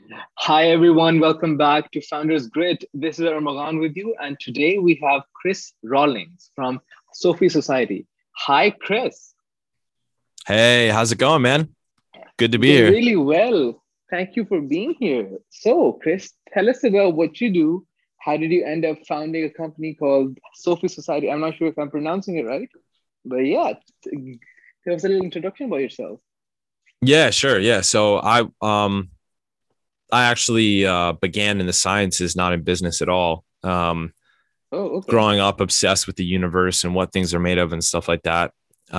Hi, everyone. Welcome back to Founders Grit. This is Armagan with you. And today we have Chris Rawlings from Sophie Society. Hi, Chris. Hey, how's it going, man? Good to be Doing here. really well. Thank you for being here. So, Chris, tell us about what you do. How did you end up founding a company called Sophie Society? I'm not sure if I'm pronouncing it right, but yeah, give us a little introduction about yourself. Yeah, sure. Yeah. So I actually began in the sciences, not in business at all. Oh, okay. Growing up obsessed with the universe and what things are made of and stuff like that.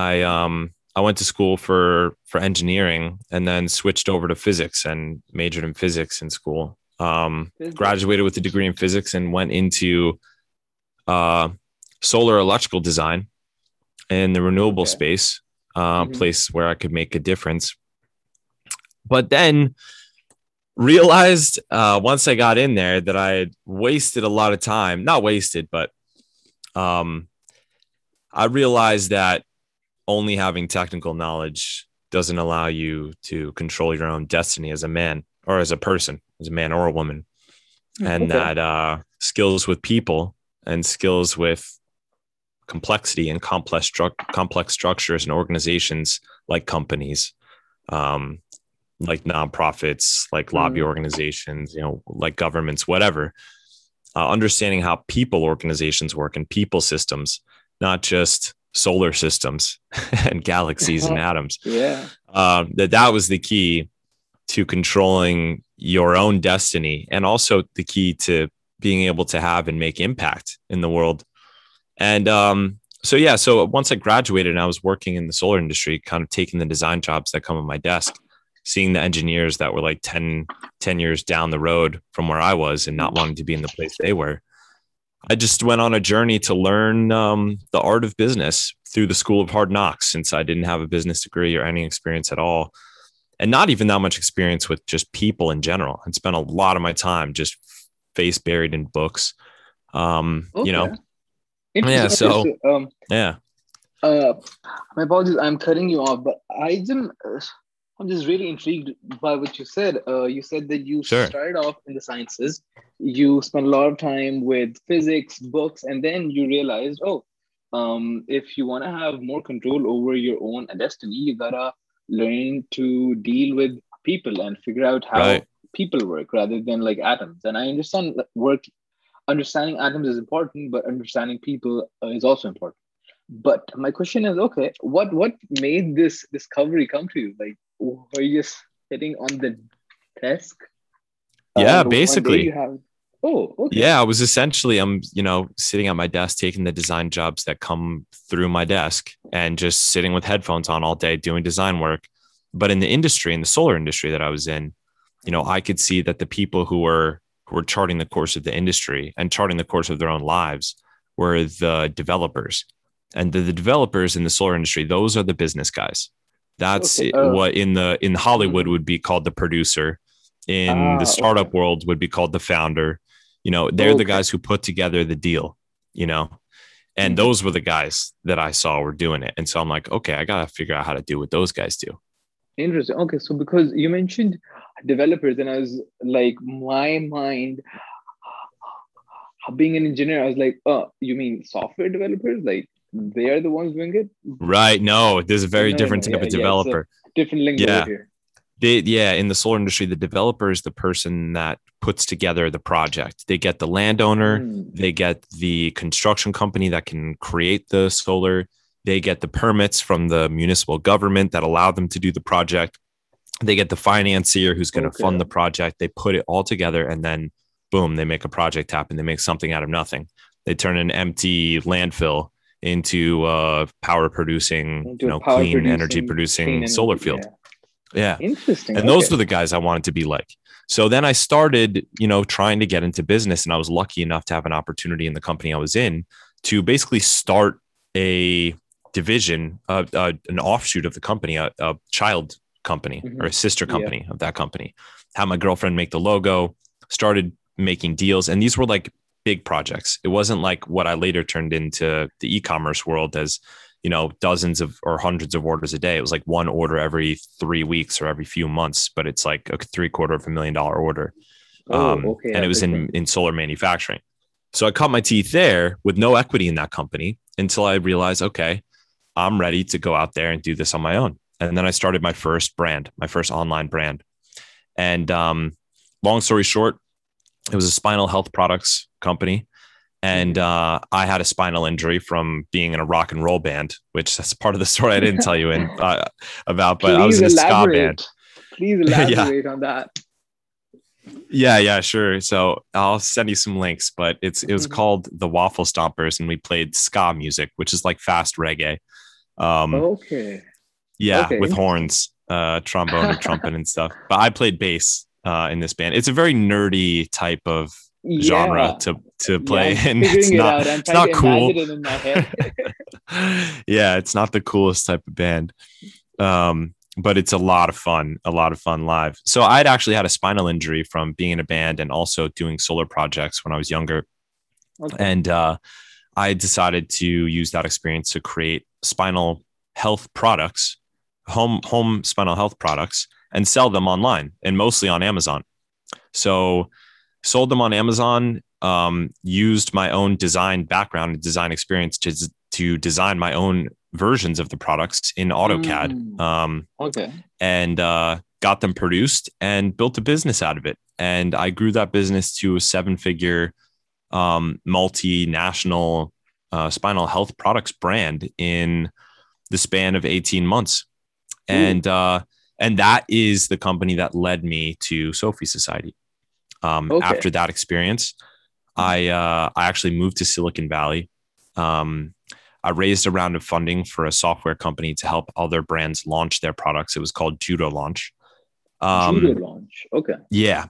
I went to school for engineering and then switched over to physics and majored in physics in school. Physics. Graduated with a degree in physics and went into uh solar electrical design in the renewable Okay. space, Hmm. place where I could make a difference. But then realized once I got in there that I had wasted a lot of time. Not wasted, but um, I realized that only having technical knowledge doesn't allow you to control your own destiny as a man or as a person, as a man or a woman. And Okay. that skills with people and skills with complexity and complex structures and organizations like companies, um, like nonprofits, like lobby Hmm. organizations, like governments, whatever. Understanding how people organizations work and people systems, not just solar systems and galaxies and atoms. Yeah. That was the key to controlling your own destiny, and also the key to being able to have and make impact in the world. And so once I graduated and I was working in the solar industry, kind of taking the design jobs that come on my desk, seeing the engineers that were like 10 years down the road from where I was and not wanting to be in the place they were. I just went on a journey to learn the art of business through the school of hard knocks, since I didn't have a business degree or any experience at all. And not even that much experience with just people in general. I'd spent a lot of my time just face buried in books. Um, you Okay. know, yeah. Interesting. Okay, So so yeah, uh, my apologies, I'm cutting you off, but I'm just really intrigued by what you said. You said that you sure. started off in the sciences, you spent a lot of time with physics, books, and then you realized, oh, if you want to have more control over your own destiny, you gotta learn to deal with people and figure out how Right. people work rather than like atoms. And I understand that understanding atoms is important, but understanding people is also important. But my question is, okay, what made this discovery come to you? Like, were you just sitting on the desk, Yeah, and one day you basically. have, oh, okay, Yeah, I was essentially sitting at my desk taking the design jobs that come through my desk and just sitting with headphones on all day doing design work. But in the industry, in the solar industry that I was in, I could see that the people who were charting the course of the industry and charting the course of their own lives were the developers. And the developers in the solar industry, those are the business guys. That's okay, what in Hollywood mhm. would be called the producer. In the Okay, startup world would be called the founder. They're the okay, guys who put together the deal, you know, and hmm, those were the guys that I saw were doing it. And so I'm like, okay, I got to figure out how to do what those guys do. interesting. Okay, so because you mentioned developers, and I was like, my mind, being an engineer, I was like, oh, you mean software developers? Like they are the ones doing it? Right. No, there's a But very no, different type yeah, of yeah, it's a developer. different lingo Yeah. here. In the solar industry, the developer is the person that puts together the project. They get the landowner, Mm, they get the construction company that can create the solar, they get the permits from the municipal government that allow them to do the project. They get the financier who's going to fund okay. the project. They put it all together and then boom, they make a project happen. They make something out of nothing. They turn an empty landfill into power producing, Into a power clean energy producing clean producing solar energy. field. Yeah. Yeah. Interesting. And those Okay. were the guys I wanted to be like. So then I started, trying to get into business. And I was lucky enough to have an opportunity in the company I was in to basically start a division, an offshoot of the company, a child company or Hmm. a sister Yeah. company of that company. Had my girlfriend make the logo, started making deals. And these were like big projects. It wasn't like what I later turned into the e commerce world as, dozens of or hundreds of orders a day. It was like one order every 3 weeks or every few months, but it's like a $750,000 order. Oh, okay. And Yeah, it was big one. in solar manufacturing. So I cut my teeth there with no equity in that company until I realized, okay, I'm ready to go out there and do this on my own. And then I started my first brand, my first online brand. And long story short, it was a spinal health products company. And I had a spinal injury from being in a rock and roll band, which that's part of the story I didn't tell you about, but I was Please in a ska band. elaborate. Please Yeah. elaborate on that. Yeah, sure. So I'll send you some links, but it was Mhm. called the Waffle Stompers, and we played ska music, which is like fast reggae. Um, Okay. yeah, Okay. with horns, trombone and trumpet and stuff. But I played bass in this band. It's a very nerdy type of genre Yeah. to Yeah, play, I'm and figuring it out. I'm it's trying to not imagine cool. it in my head. Yeah, it's not the coolest type of band. But it's a lot of fun live. So I'd actually had a spinal injury from being in a band and also doing solar projects when I was younger. Okay. And I decided to use that experience to create spinal health products, home spinal health products, and sell them online and mostly on Amazon. So sold them on Amazon, used my own design background and design experience to design my own versions of the products in AutoCAD, Okay. and got them produced and built a business out of it. And I grew that business to a 7-figure multinational spinal health products brand in the span of 18 months. Ooh. And that is the company that led me to Sophie Society. Okay. After that experience, I actually moved to Silicon Valley. I raised a round of funding for a software company to help other brands launch their products. It was called Judo Launch. Judo launch. Okay. Yeah,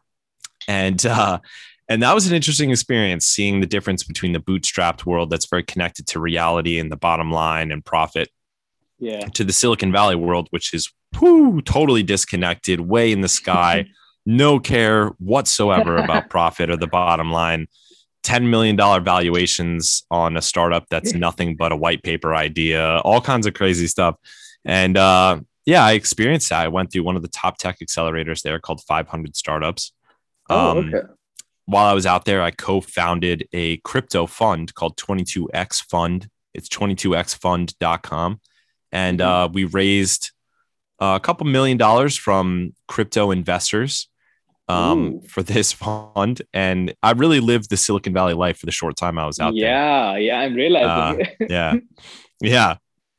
and that was an interesting experience, seeing the difference between the bootstrapped world that's very connected to reality and the bottom line and profit, Yeah. to the Silicon Valley world, which is totally disconnected, way in the sky, no care whatsoever about profit or the bottom line. $10 million valuations on a startup that's nothing but a white paper idea, all kinds of crazy stuff. And yeah, I experienced that. I went through one of the top tech accelerators there called 500 Startups. Oh, okay. While I was out there, I co-founded a crypto fund called 22X Fund. It's 22xfund.com. And we raised a couple $1 million from crypto investors Ooh. for this fund. And I really lived the Silicon Valley life for the short time I was out there. Yeah, I'm realizing. Yeah. Yeah.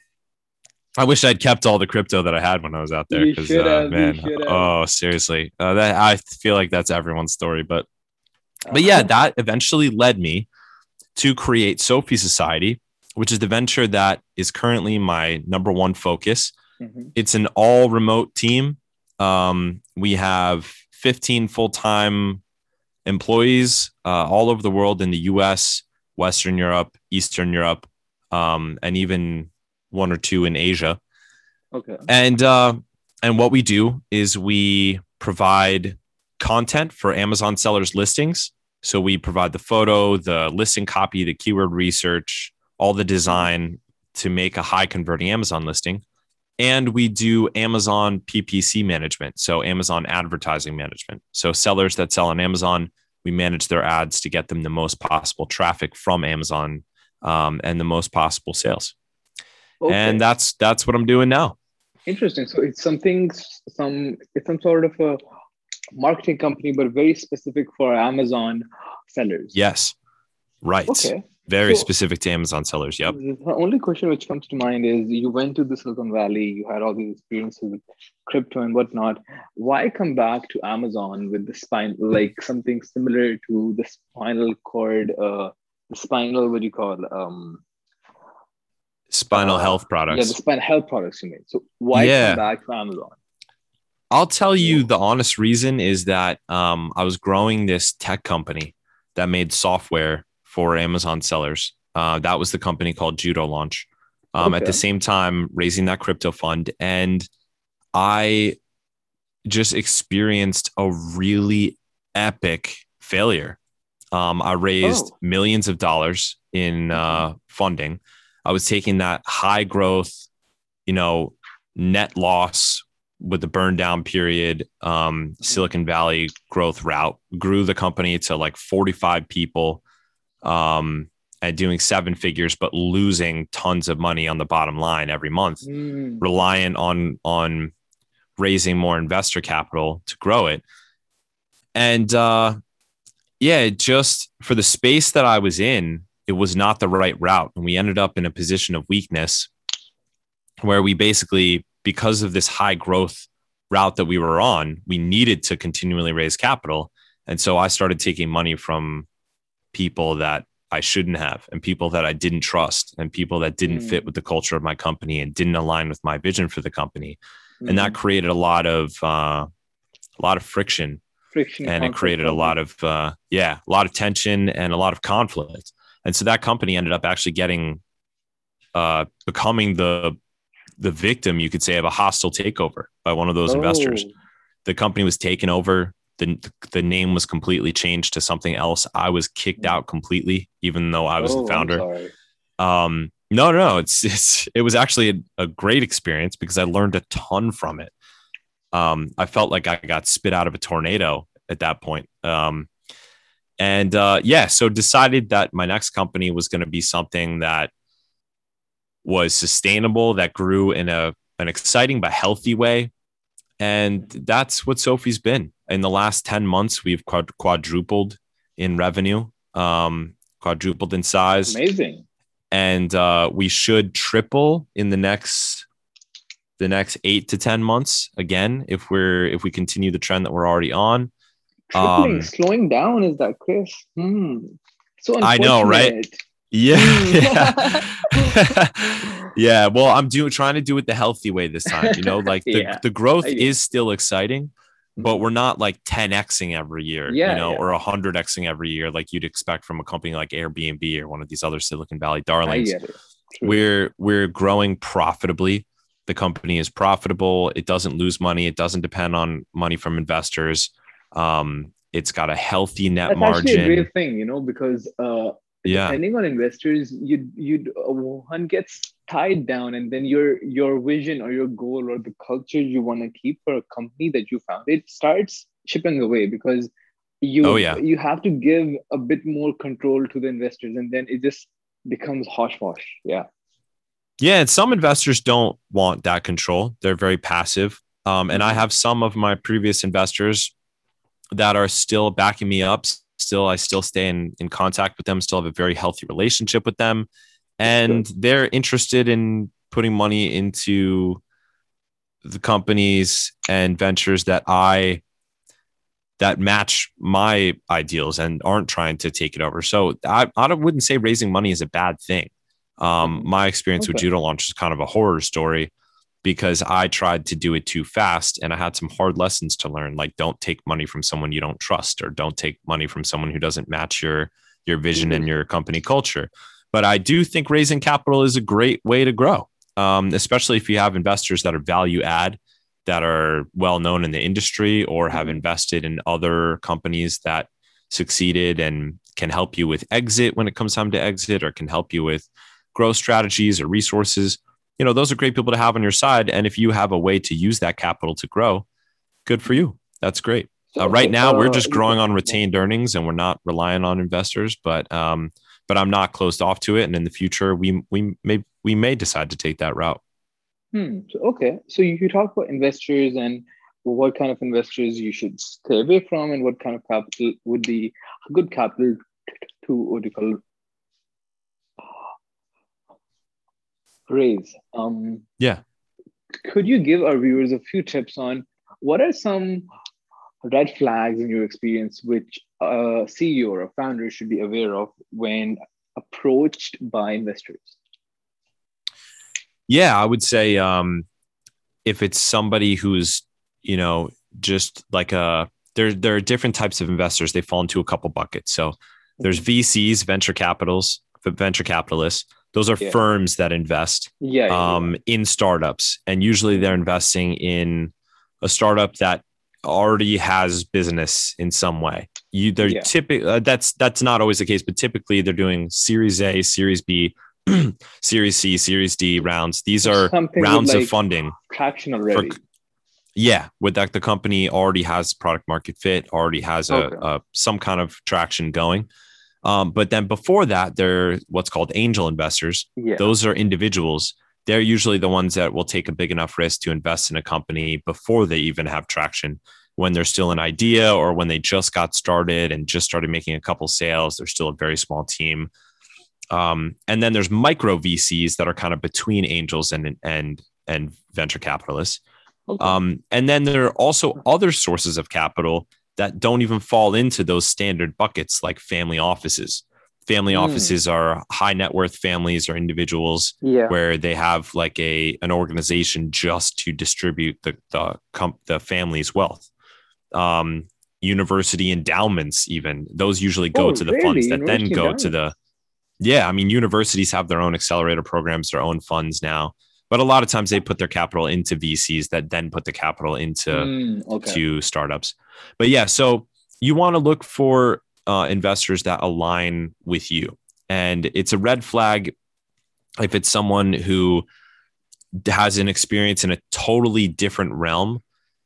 I wish I'd kept all the crypto that I had when I was out there, You because should have. You man, should have. oh seriously, that I feel like that's everyone's story. But yeah, that eventually led me to create Sophie Society, which is the venture that is currently my number one focus. It's an all remote team. We have 15 full-time employees all over the world, in the US, Western Europe, Eastern Europe, and even one or two in Asia. Okay. And what we do is we provide content for Amazon sellers' listings. So we provide the photo, the listing copy, the keyword research, all the design to make a high converting Amazon listing. And we do Amazon PPC management, so Amazon advertising management. So sellers that sell on Amazon, we manage their ads to get them the most possible traffic from Amazon, and the most possible sales. Okay. And that's what I'm doing now. Interesting. So it's it's some sort of a marketing company, but very specific for Amazon sellers. Yes. Right. Okay. Very specific to Amazon sellers. Yep. The only question which comes to mind is, you went to the Silicon Valley, you had all these experiences with crypto and whatnot. Why come back to Amazon with the spine, like something similar to the spinal cord, the spinal, what do you call spinal health products? Yeah, the spinal health products you made. So why come back to Amazon? I'll tell you the honest reason is that I was growing this tech company that made software for Amazon sellers. That was the company called Judo Launch. At the same time, raising that crypto fund. And I just experienced a really epic failure. I raised millions of dollars in funding. I was taking that high growth, net loss with the burn down period, Silicon Valley growth route, grew the company to like 45 people, and doing 7 figures, but losing tons of money on the bottom line every month, reliant on raising more investor capital to grow it. And just for the space that I was in, it was not the right route. And we ended up in a position of weakness where we basically, because of this high growth route that we were on, we needed to continually raise capital. And so I started taking money from people that I shouldn't have, and people that I didn't trust, and people that didn't fit with the culture of my company and didn't align with my vision for the company. And that created a lot of friction, and it created a lot of tension and a lot of conflict. And so that company ended up actually becoming the victim, you could say, of a hostile takeover by one of those investors. The company was taken over. The name was completely changed to something else. I was kicked out completely, even though I was the founder. No. It was actually a great experience because I learned a ton from it. I felt like I got spit out of a tornado at that point. So decided that my next company was going to be something that was sustainable, that grew in an exciting but healthy way. And that's what Sophie's been. In the last 10 months, we've quadrupled in revenue, quadrupled in size. Amazing. And we should triple in the next 8 to 10 months again, if we continue the trend that we're already on. Tripling, slowing down, is that, Chris? So unfortunate. I know, right? Yeah. Yeah. Well, I'm trying to do it the healthy way this time. Like the growth is still exciting, but we're not like 10xing every year, or 100xing every year, like you'd expect from a company like Airbnb or one of these other Silicon Valley darlings. We're growing profitably. The company is profitable. It doesn't lose money. It doesn't depend on money from investors. It's got a healthy net margin. That's actually a great thing, because depending on investors, one gets tied down, and then your vision or your goal or the culture you want to keep for a company that you found, it starts chipping away because you have to give a bit more control to the investors, and then it just becomes hosh-posh. Yeah, and some investors don't want that control. They're very passive. And I have some of my previous investors that are still backing me up. I still stay in contact with them, still have a very healthy relationship with them. And they're interested in putting money into the companies and ventures that match my ideals and aren't trying to take it over. So I wouldn't say raising money is a bad thing. My experience with Judo Launch is kind of a horror story because I tried to do it too fast and I had some hard lessons to learn. Like, don't take money from someone you don't trust, or don't take money from someone who doesn't match your vision and your company culture. But I do think raising capital is a great way to grow, especially if you have investors that are value add, that are well known in the industry, or have invested in other companies that succeeded and can help you with exit when it comes time to exit, or can help you with growth strategies or resources. Those are great people to have on your side. And if you have a way to use that capital to grow, good for you. That's great. Right now, we're just growing on retained earnings and we're not relying on investors, but I'm not closed off to it. And in the future, we may decide to take that route. So you talk about investors and what kind of investors you should stay away from, and what kind of capital would be a good capital to raise. Could you give our viewers a few tips on what are some red flags in your experience which a CEO or a founder should be aware of when approached by investors? Yeah, I would say if it's somebody who's, just like there are different types of investors. They fall into a couple buckets. So there's VCs, venture capitalists. Those are firms that invest in startups. And usually they're investing in a startup that already has business in some way. Typically, that's not always the case, but typically they're doing Series A, Series B, Series C, Series D rounds. These are Something with rounds of like funding traction for, already. yeah, with that the company already has product market fit, already has Okay. a some kind of traction going. But then before that, they're what's called angel investors. Yeah. Those are individuals. They're usually the ones that will take a big enough risk to invest in a company before they even have traction. When they're still an idea or when they just got started and just started making a couple sales, they're still a very small team. And then there's micro VCs that are kind of between angels and venture capitalists. Okay. And then there are also other sources of capital that don't even fall into those standard buckets, like family offices. Family Mm. offices are high net worth families or individuals Yeah. where they have like an organization just to distribute the family's wealth. Um, University endowments, even those usually go Oh, to the funds really? that then University go to endowment. the, yeah, I mean, universities have their own accelerator programs, their own funds now, but a lot of times they put their capital into VCs that then put the capital into Okay. to startups. But yeah, so you want to look for investors that align with you, and it's a red flag if it's someone who has an experience in a totally different realm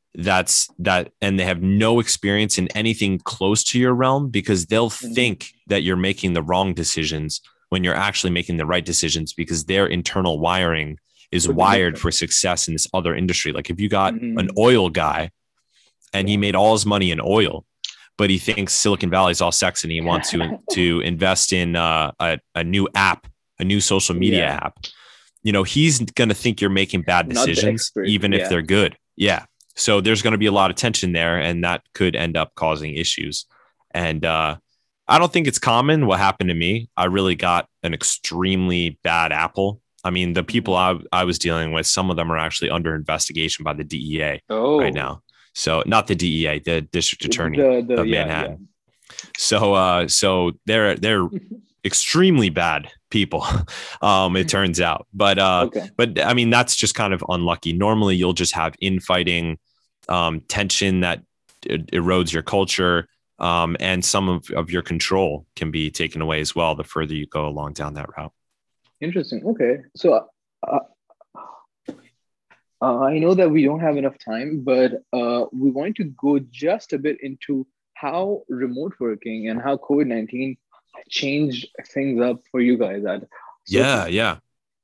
and they have no experience in anything close to your realm, because they'll Mhm. think that you're making the wrong decisions when you're actually making the right decisions, because their internal wiring is Could be wired different. for success in this other industry. Like if you got an Hmm. oil guy and he Yeah. made all his money in oil, but he thinks Silicon Valley is all sex and he wants to invest in a new app, a new social media Yeah. app, he's going to think you're making bad Not the decisions, expert. even if Yeah. they're good. Yeah. So there's going to be a lot of tension there, and that could end up causing issues. And I don't think it's common what happened to me. I really got an extremely bad apple. I mean, the people Hmm. I was dealing with, some of them are actually under investigation by the DEA right Oh, now. So not the DEA, the District Attorney the of yeah, yeah. Manhattan. So they're extremely bad people. It turns out, Okay. but I mean that's just kind of unlucky. Normally, you'll just have infighting, tension that erodes your culture, and some of your control can be taken away as well. The further you go along down that route. Interesting. Okay. So uh, I know that we don't have enough time, but we want to go just a bit into how remote working and how COVID-19 changed things up for you guys at Yeah, Sophie. yeah,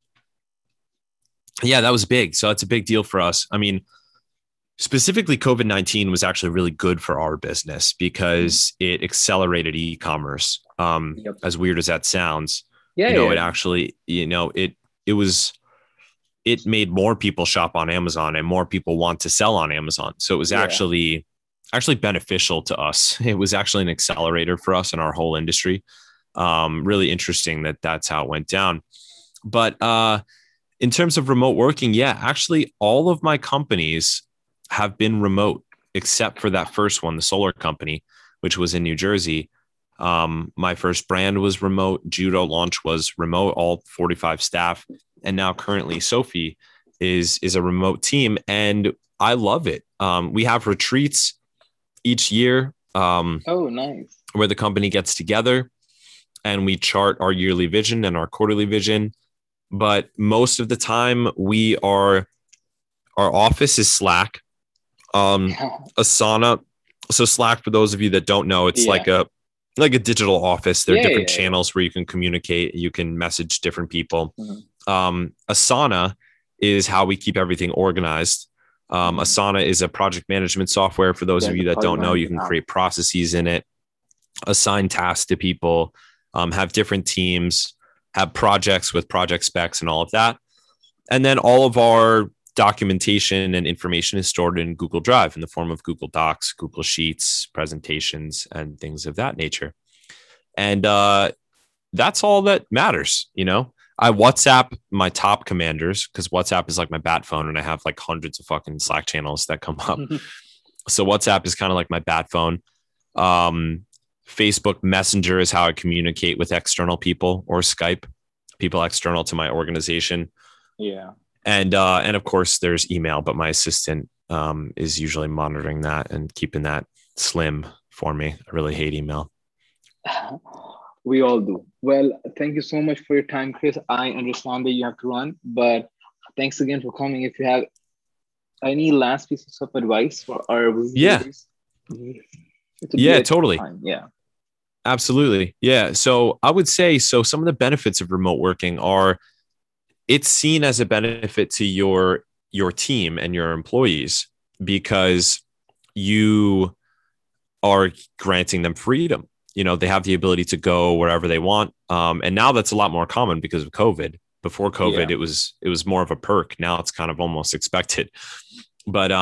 yeah. That was big. So it's a big deal for us. I mean, specifically, COVID-19 was actually really good for our business Mhm. because it accelerated e-commerce. Yep. As weird as that sounds, Yeah, yeah, it yeah. actually, it was it made more people shop on Amazon and more people want to sell on Amazon. So it was Yeah. actually beneficial to us. It was actually an accelerator for us in our whole industry. Really interesting that that's how it went down. But in terms of remote working, yeah, actually, all of my companies have been remote except for that first one, the solar company, which was in New Jersey. My first brand was remote. Judo launch was remote, all 45 staff. And now currently Sophie is a remote team. And I love it. We have retreats each year, Oh, nice. where the company gets together and we chart our yearly vision and our quarterly vision. But most of the time our office is Slack, Asana. So Slack, for those of you that don't know, it's Yeah. like a digital office. There are Yeah, different yeah, yeah. channels where you can communicate. You can message different people. Mhm. Asana is how we keep everything organized. Mhm. Asana is a project management software. For those Yeah, of the you that project don't know, you management can app. create processes in it, assign tasks to people, have different teams, have projects with project specs and all of that. And then all of our documentation and information is stored in Google Drive in the form of Google Docs, Google Sheets, presentations, and things of that nature. And that's all that matters. I WhatsApp my top commanders because WhatsApp is like my bat phone, and I have like hundreds of fucking Slack channels that come up. So WhatsApp is kind of like my bat phone. Um, Facebook Messenger is how I communicate with external people, or Skype, people external to my organization. Yeah. And of course there's email, but my assistant is usually monitoring that and keeping that slim for me. I really hate email. We all do. Well, thank you so much for your time, Chris. I understand that you have to run, but thanks again for coming. If you have any last pieces of advice for our Yeah. viewers, it would be Yeah, a totally. time. Yeah. Absolutely. Yeah. So I would say, so some of the benefits of remote working are it's seen as a benefit to your team and your employees because you are granting them freedom. You know, they have the ability to go wherever they want. And now that's a lot more common because of COVID. Before COVID, Yeah. it was more of a perk. Now it's kind of almost expected. But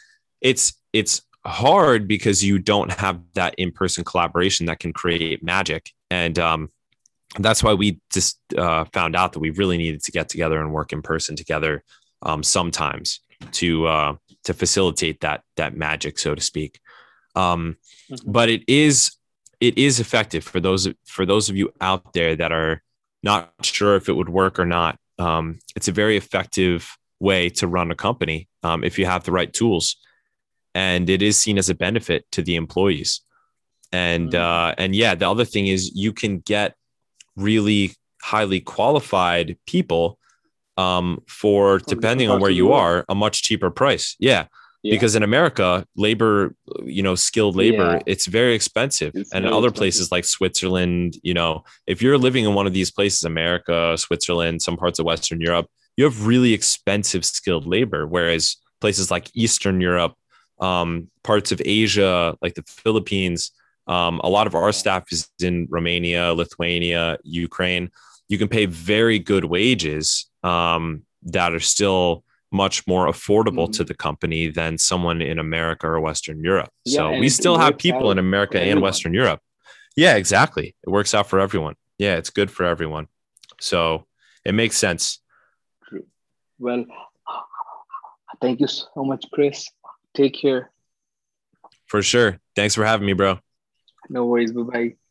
it's hard because you don't have that in-person collaboration that can create magic. And that's why we just found out that we really needed to get together and work in person together sometimes to facilitate that magic, so to speak. Um, Mhm. but it is effective for those of you out there that are not sure if it would work or not. It's a very effective way to run a company if you have the right tools, and it is seen as a benefit to the employees. Mhm. And yeah, the other thing is you can get really highly qualified people for, From different depending on parts where of the you world. are, a much cheaper price. Yeah. Yeah. Because in America, labor, skilled labor, Yeah. it's very expensive. It's And in very other expensive. places like Switzerland, if you're living in one of these places, America, Switzerland, some parts of Western Europe, you have really expensive skilled labor. Whereas places like Eastern Europe, parts of Asia, like the Philippines, a lot of our Yeah. staff is in Romania, Lithuania, Ukraine. You can pay very good wages that are still much more affordable to Mhm. the company than someone in America or Western Europe. Yeah, So and we it still have works people in out America for and everyone. Western Europe. Yeah, exactly. It works out for everyone. Yeah, it's good for everyone. So it makes sense. True. Well, thank you so much, Chris. Take care. For sure. Thanks for having me, bro. No worries. Bye bye.